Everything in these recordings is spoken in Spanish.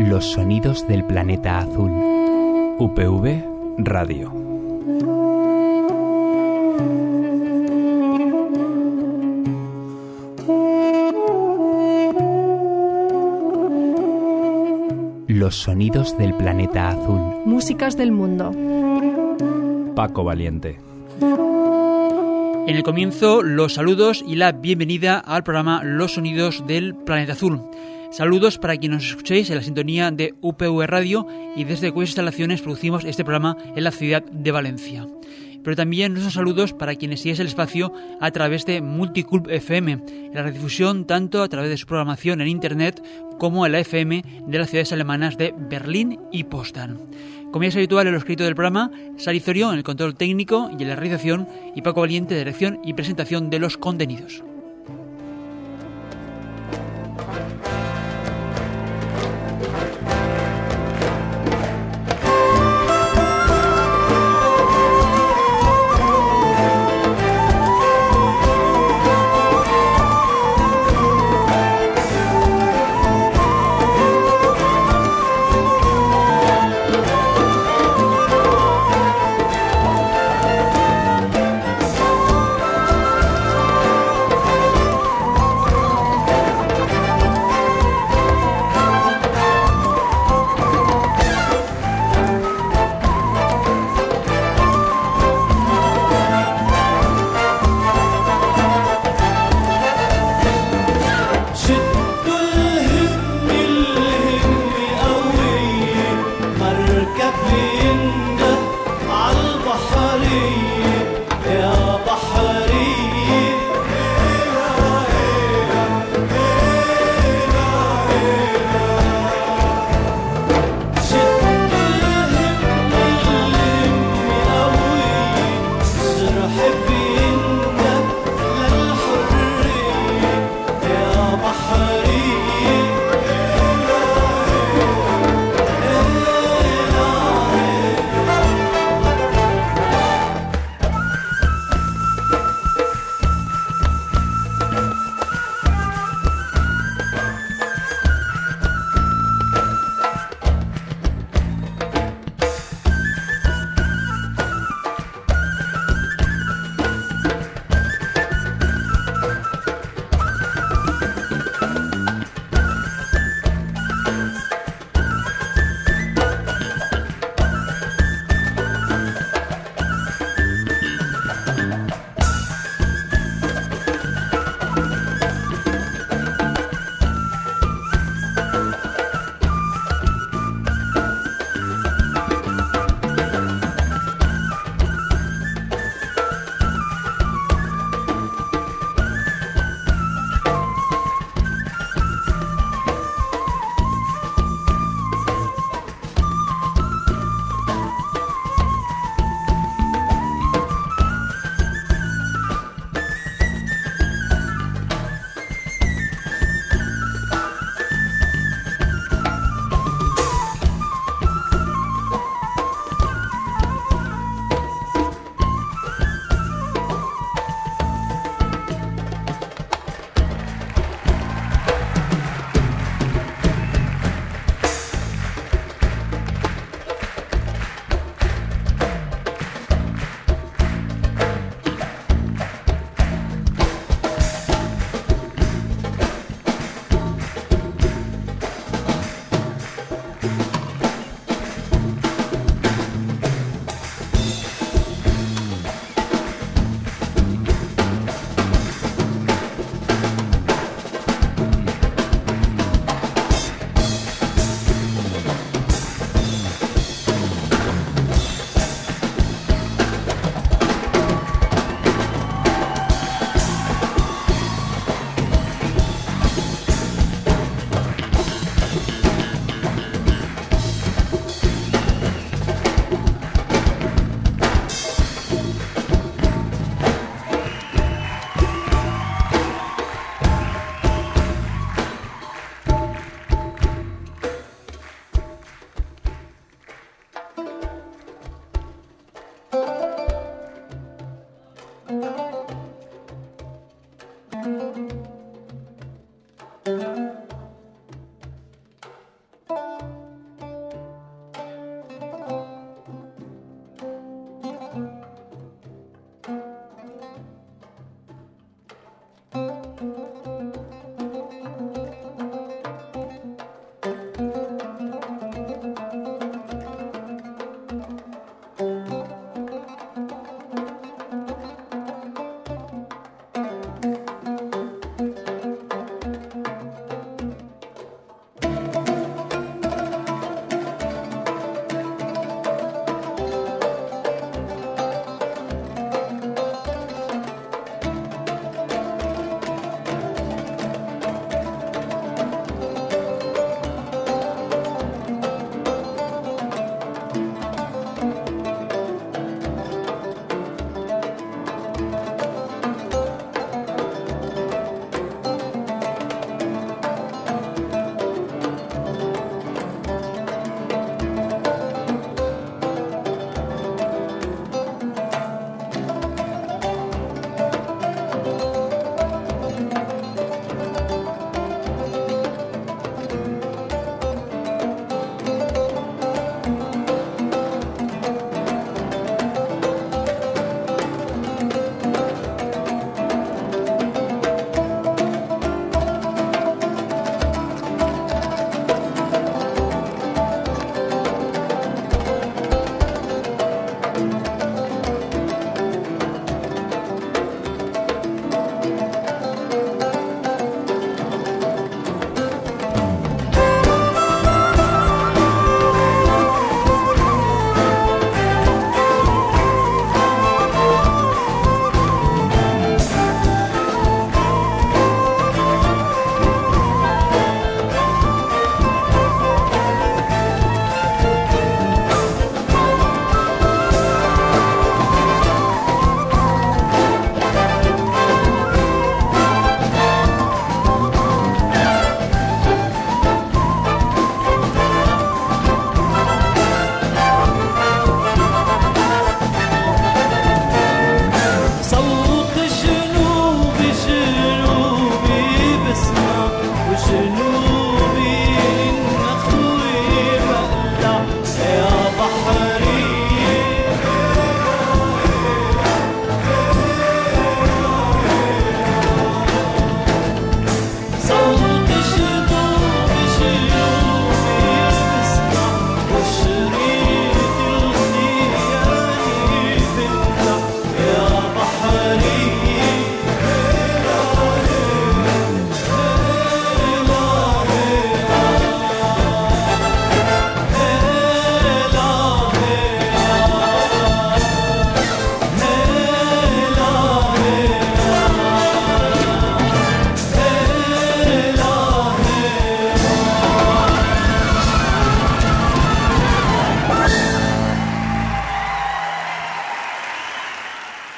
Los sonidos del planeta azul. UPV Radio. Los sonidos del planeta azul. Músicas del mundo. Paco Valiente. En el comienzo, los saludos y la bienvenida al programa Los Sonidos del Planeta Azul. Saludos para quienes nos escuchéis en la sintonía de UPV Radio y desde cuyas instalaciones producimos este programa en la ciudad de Valencia. Pero también nuestros saludos para quienes siguen el espacio a través de Multiculp FM, en la redifusión tanto a través de su programación en Internet como en la FM de las ciudades alemanas de Berlín y Potsdam. Como ya es habitual en los créditos del programa, Sari Zorio en el control técnico y en la realización y Paco Valiente, dirección y presentación de los contenidos.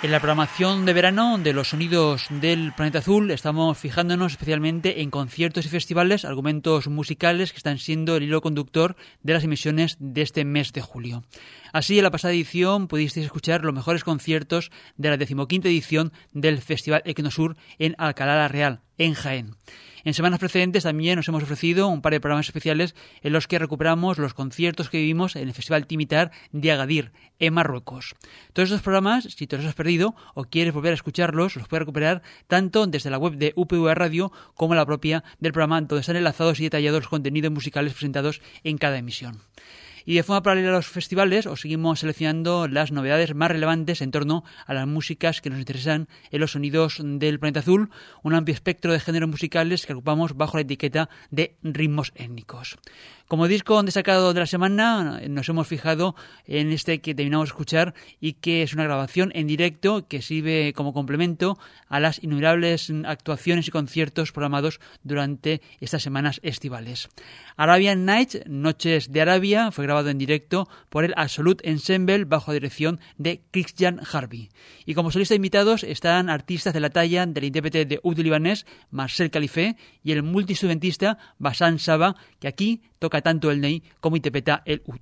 En la programación de verano de los sonidos del Planeta Azul estamos fijándonos especialmente en conciertos y festivales, argumentos musicales que están siendo el hilo conductor de las emisiones de este mes de julio. Así, en la pasada edición pudisteis escuchar los mejores conciertos de la 15ª edición del Festival Ecnosur en Alcalá la Real, en Jaén. En semanas precedentes también nos hemos ofrecido un par de programas especiales en los que recuperamos los conciertos que vivimos en el Festival Timitar de Agadir, en Marruecos. Todos estos programas, si te los has perdido o quieres volver a escucharlos, los puedes recuperar tanto desde la web de UPV Radio como la propia del programa, donde están enlazados y detallados los contenidos musicales presentados en cada emisión. Y de forma paralela a los festivales, os seguimos seleccionando las novedades más relevantes en torno a las músicas que nos interesan en los sonidos del Planeta Azul, un amplio espectro de géneros musicales que agrupamos bajo la etiqueta de ritmos étnicos. Como disco destacado de la semana, nos hemos fijado en este que terminamos de escuchar y que es una grabación en directo que sirve como complemento a las innumerables actuaciones y conciertos programados durante estas semanas estivales. Arabian Nights, Noches de Arabia, fue grabado en directo por el Absolute Ensemble bajo la dirección de Christian Harvey. Y como solistas invitados están artistas de la talla del intérprete de oud libanés Marcel Khalife y el multiinstrumentista Bassam Saba, que aquí toca tanto el ney como interpreta el oud.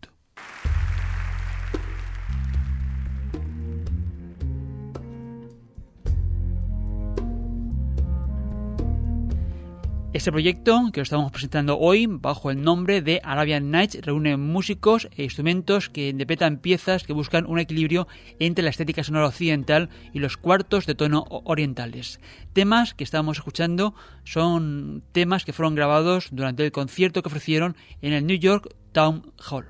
Este proyecto, que lo estamos presentando hoy bajo el nombre de Arabian Nights, reúne músicos e instrumentos que interpretan piezas que buscan un equilibrio entre la estética sonora occidental y los cuartos de tono orientales. Temas que estábamos escuchando son temas que fueron grabados durante el concierto que ofrecieron en el New York Town Hall.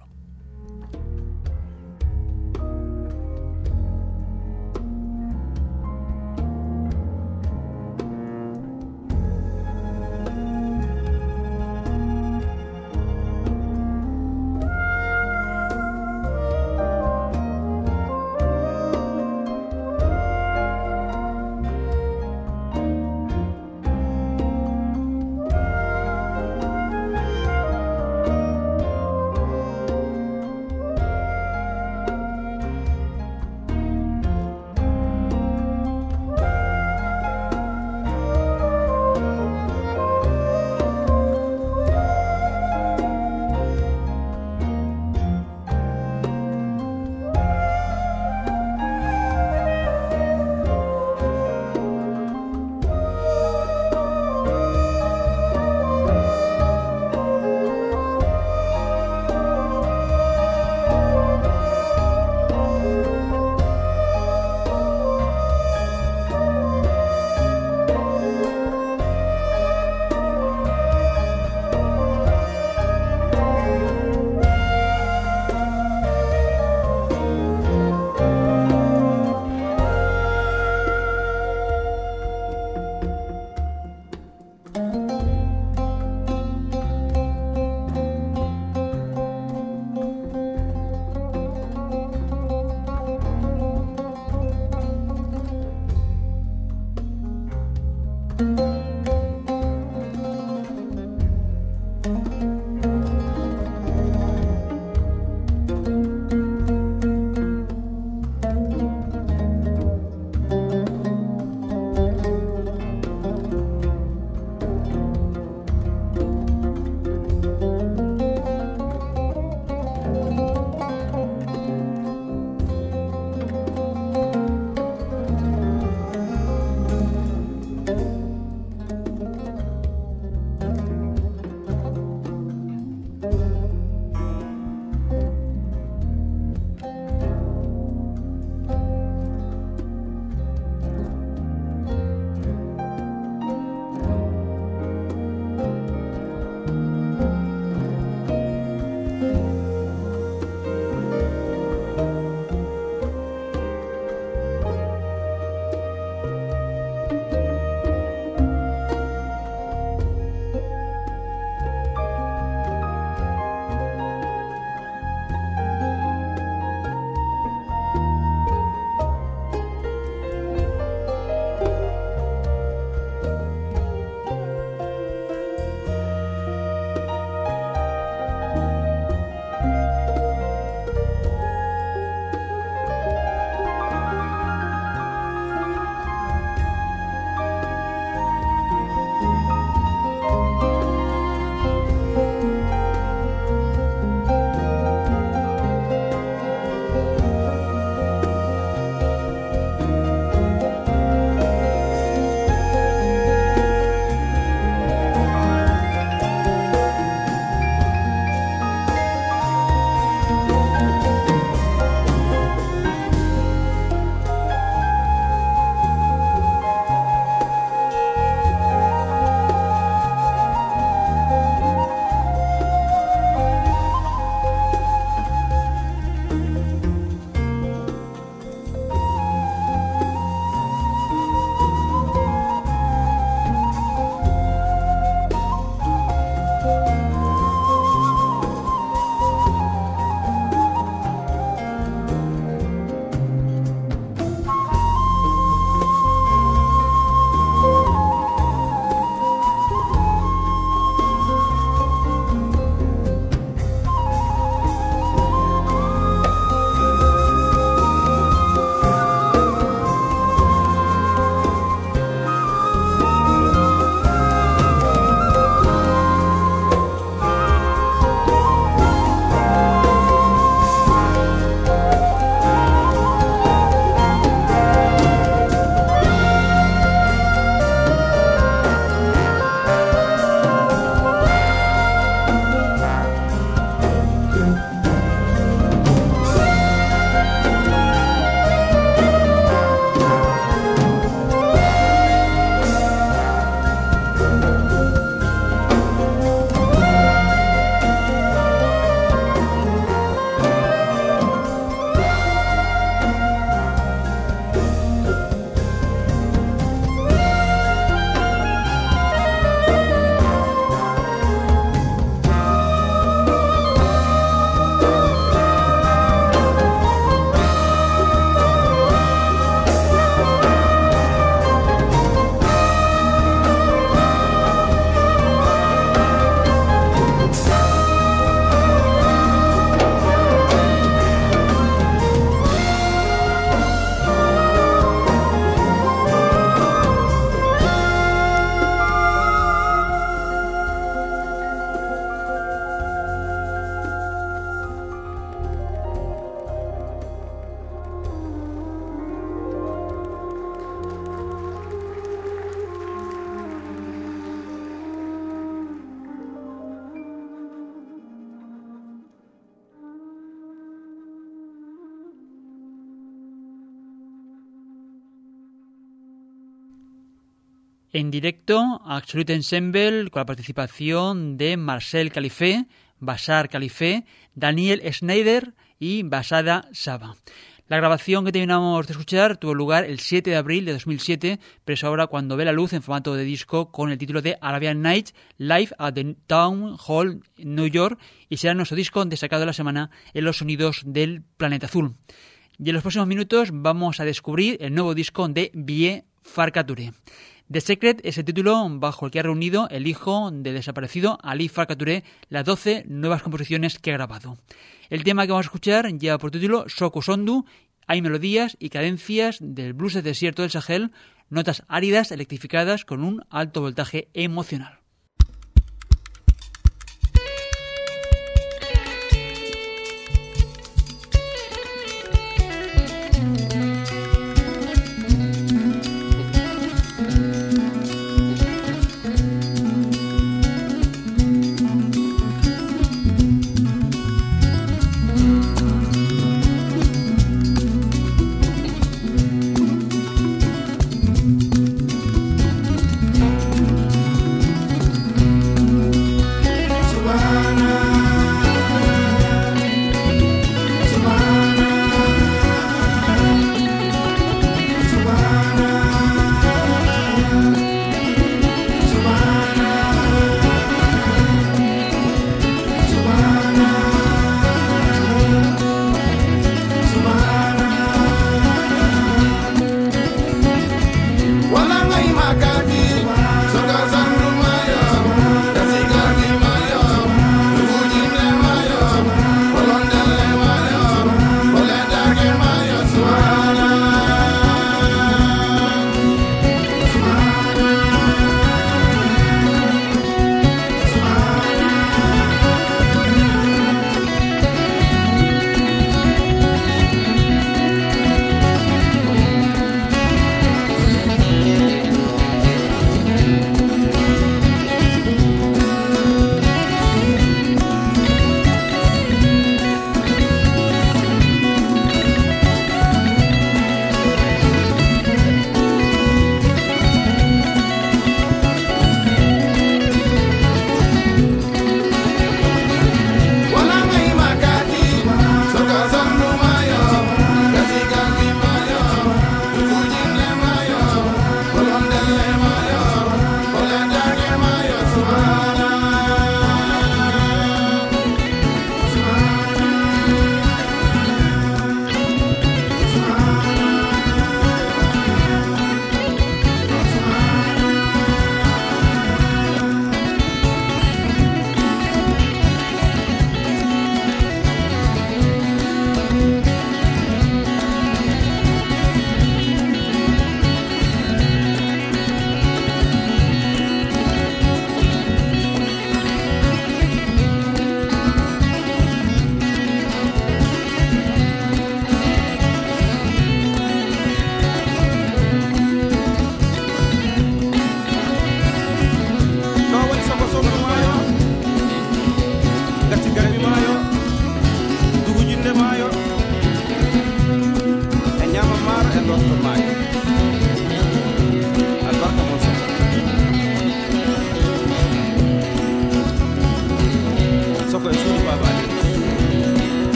En directo, Absolute Ensemble con la participación de Marcel Califé, Bashar Califé, Daniel Schneider y Basada Saba. La grabación que terminamos de escuchar tuvo lugar el 7 de abril de 2007, pero es ahora cuando ve la luz en formato de disco con el título de Arabian Nights Live at the Town Hall New York, y será nuestro disco destacado de la semana en los sonidos del Planeta Azul. Y en los próximos minutos vamos a descubrir el nuevo disco de Vie Farka Touré. The Secret es el título bajo el que ha reunido el hijo del desaparecido Ali Farka Touré las 12 nuevas composiciones que ha grabado. El tema que vamos a escuchar lleva por título Soku Sondu. Hay melodías y cadencias del blues del desierto del Sahel, notas áridas electrificadas con un alto voltaje emocional.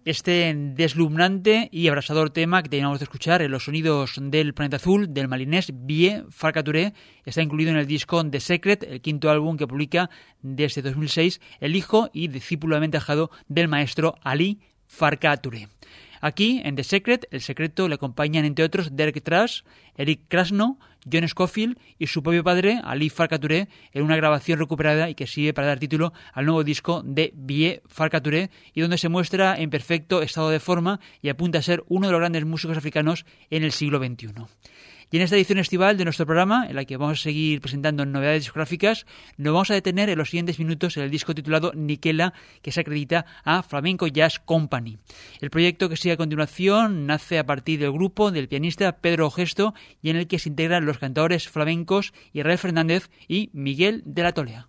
este deslumbrante y abrasador tema que teníamos de escuchar en los sonidos del Planeta Azul del malinés Vie Farka-Touré está incluido en el disco The Secret, el quinto álbum que publica desde 2006 el hijo y discípulo aventajado del maestro Ali Farka-Touré. Aquí, en The Secret, el secreto le acompañan entre otros Derek Truss, Eric Krasno, John Scofield y su propio padre, Ali Farka-Touré, en una grabación recuperada y que sirve para dar título al nuevo disco de Vie Farka-Touré y donde se muestra en perfecto estado de forma y apunta a ser uno de los grandes músicos africanos en el siglo XXI. Y en esta edición estival de nuestro programa, en la que vamos a seguir presentando novedades discográficas, nos vamos a detener en los siguientes minutos en el disco titulado Nikela, que se acredita a Flamenco Jazz Company. El proyecto que sigue a continuación nace a partir del grupo del pianista Pedro Gesto y en el que se integran los cantadores flamencos Israel Fernández y Miguel de la Tolea.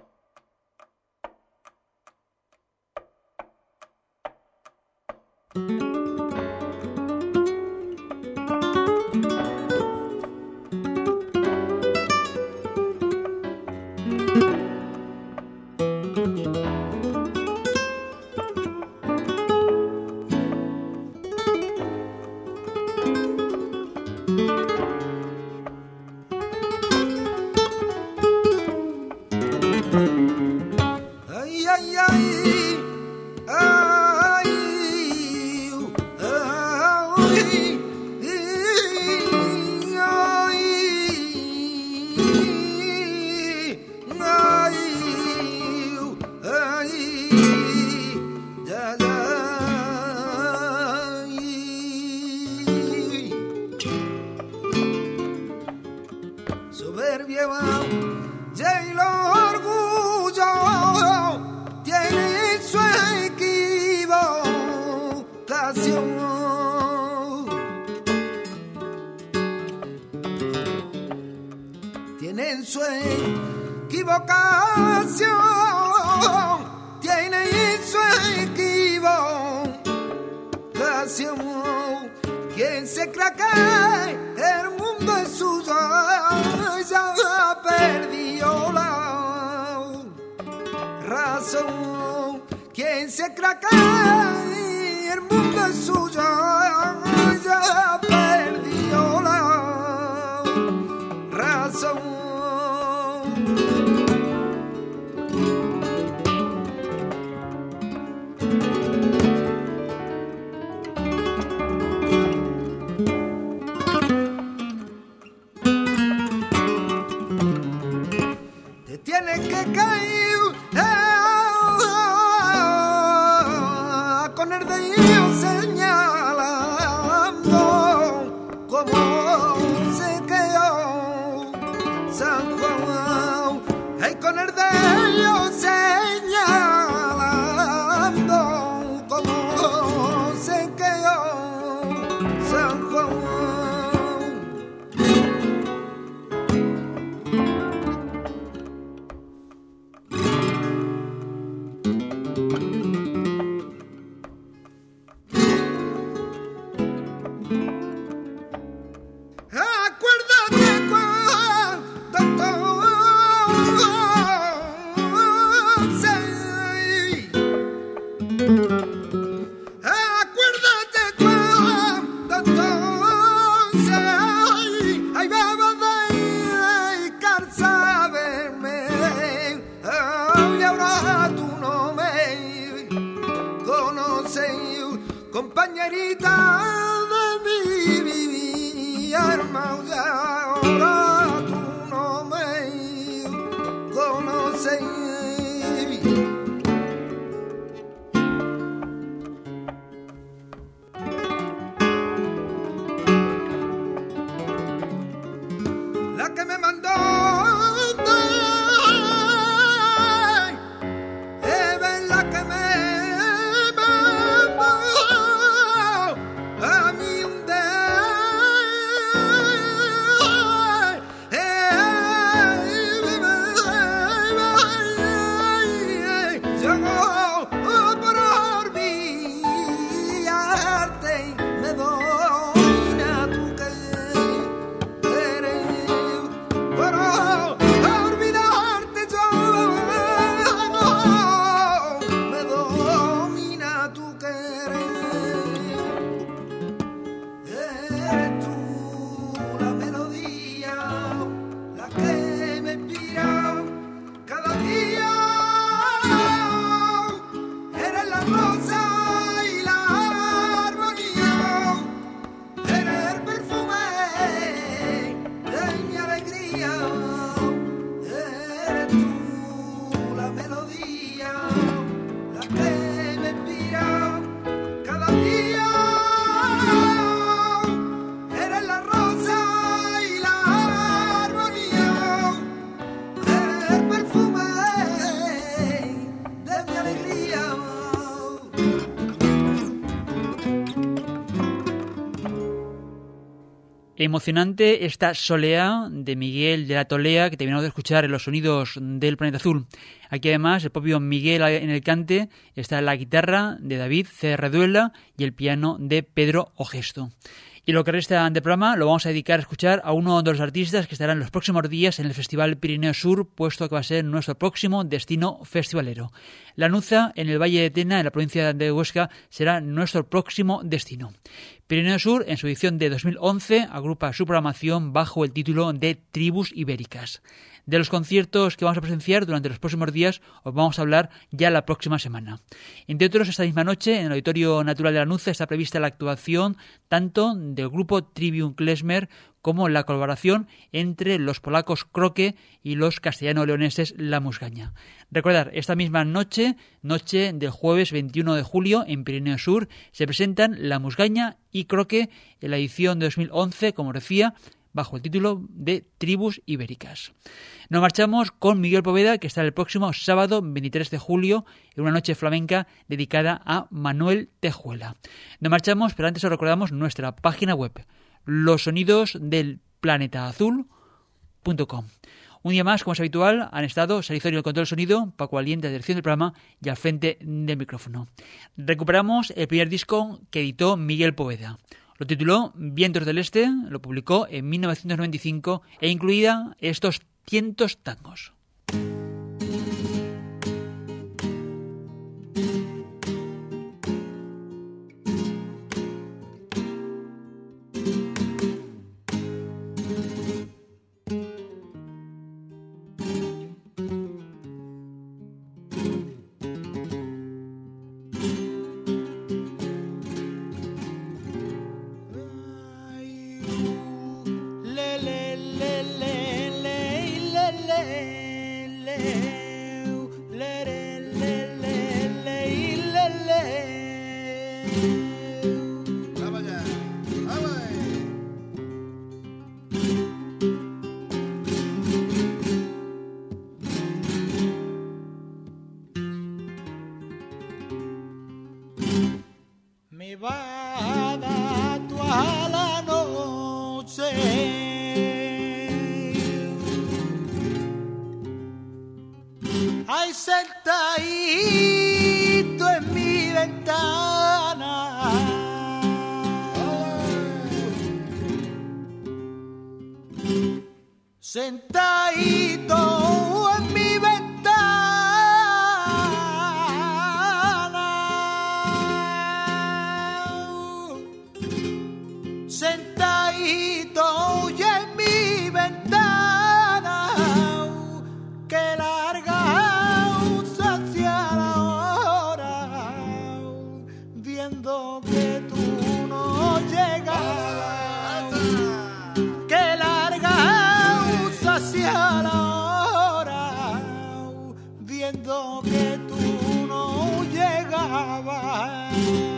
Tienen su equivocación, tienen su equivocación. Quien se cree que el mundo es suyo ya perdió la razón. Quien se cree que el mundo es suyo ya perdió la razón. Te tienes que caer con el dedo señalando como se quedó San Juan. Ay, con el dedo señalando como se quedó San Juan. Compañerita de mi arma, ahora tú no me conoces. La que me mandó la que me Emocionante esta Soleá de Miguel de la Tolea que terminamos de escuchar en los sonidos del Planeta Azul. Aquí además el propio Miguel en el cante, está la guitarra de David C. Reduela y el piano de Pedro Ogesto. Y lo que resta de programa lo vamos a dedicar a escuchar a uno de los artistas que estarán los próximos días en el Festival Pirineo Sur, puesto que va a ser nuestro próximo destino festivalero. Lanuza, en el Valle de Tena, en la provincia de Huesca, será nuestro próximo destino. Pirineo Sur, en su edición de 2011, agrupa su programación bajo el título de Tribus Ibéricas. De los conciertos que vamos a presenciar durante los próximos días os vamos a hablar ya la próxima semana. Entre otros, esta misma noche en el Auditorio Natural de Lanuza está prevista la actuación tanto del grupo Trivium Klezmer como la colaboración entre los polacos Kroke y los castellano-leoneses La Musgaña. Recordar, esta misma noche del jueves 21 de julio en Pirineo Sur, se presentan La Musgaña y Kroke en la edición de 2011, como decía, bajo el título de Tribus Ibéricas. Nos marchamos con Miguel Poveda, que estará el próximo sábado 23 de julio en una noche flamenca dedicada a Manuel Tejuela. Nos marchamos, pero antes os recordamos nuestra página web, losonidosdelplanetaazul.com. Un día más, como es habitual, han estado Sarizorio el control del sonido, Paco Aliente, dirección del programa y al frente del micrófono. Recuperamos el primer disco que editó Miguel Poveda. Lo tituló Vientos del Este, lo publicó en 1995 e incluía estos 100 tangos. Me va a dar toda la noche, ay, sentadito en mi ventana, sentadito en mi sentadito y en mi ventana, que larga hacia la hora, viendo que tú no llegas, que larga hacia la hora, viendo que tú no llegabas.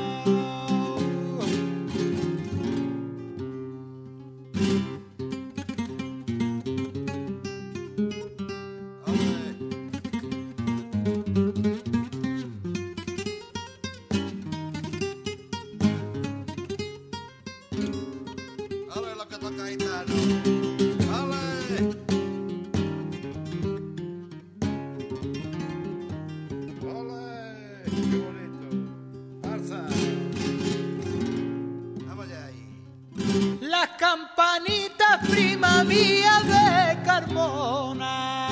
Las campanitas, prima mía de Carmona,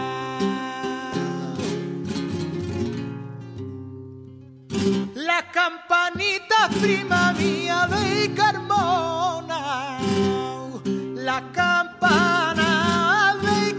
las campanitas, prima mía de Carmona, las campanas de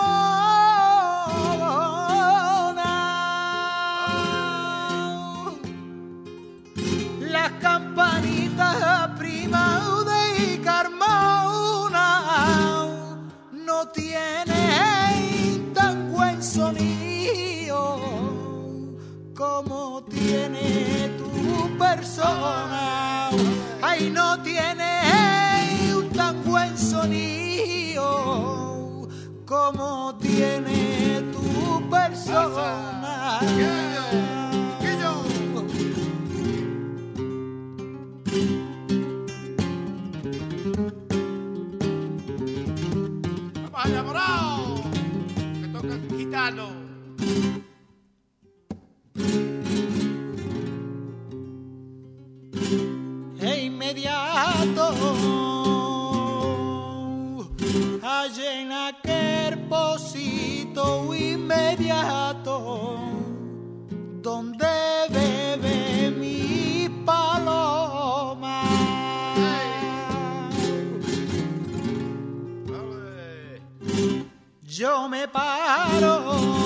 Carmona, las campanitas, prima de Carmona, no tiene tan buen sonido como tiene tu persona. Ay, no tiene tan buen sonido como tiene tu persona. me paro,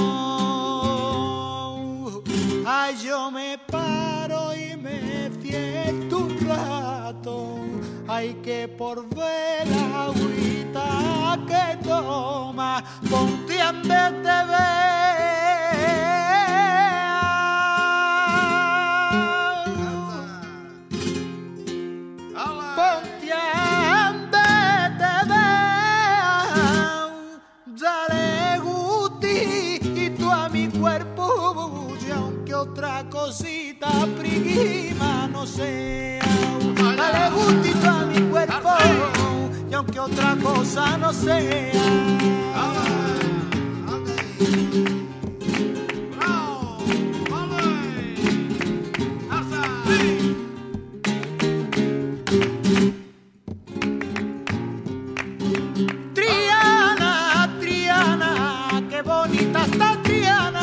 ay, yo me paro y me siento un rato, ay, que por ver la agüita que toma, ponte antes de otra cosita prima no sea, dale gustito a mi cuerpo y aunque otra cosa no sea. Triana, Triana, qué bonita está Triana.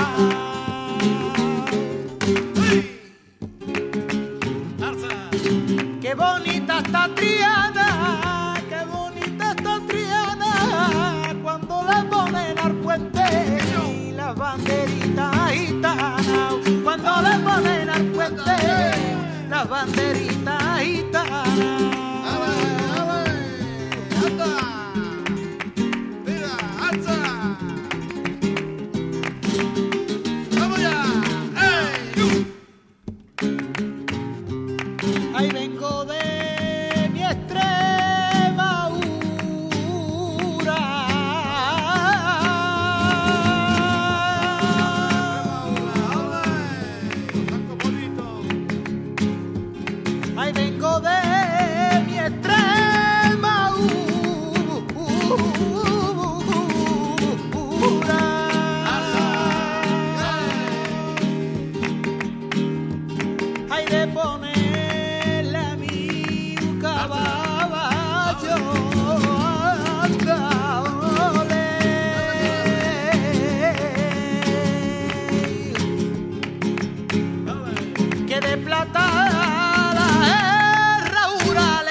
Qué bonita está Triana, qué bonita está Triana, cuando la ponen al puente y las banderitas gitanas, cuando la ponen al puente las banderitas gitanas. Ahí vengo de mi Extremadura, ahí vengo de mi Extremadura, ahí de poner de plata la herradura,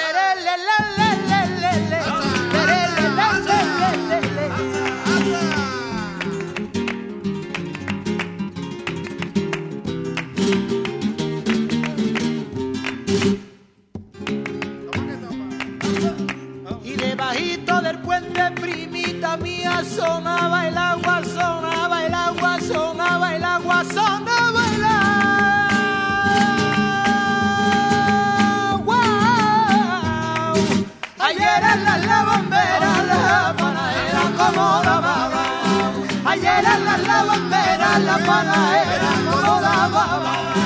y debajito del puente, primita mía, sonaba el agua, sonaba el agua, sonaba el agua, sonaba el agua. Ayer en las lavanderas la panadera como lavaba, ayer en las lavanderas la panadera como lavaba.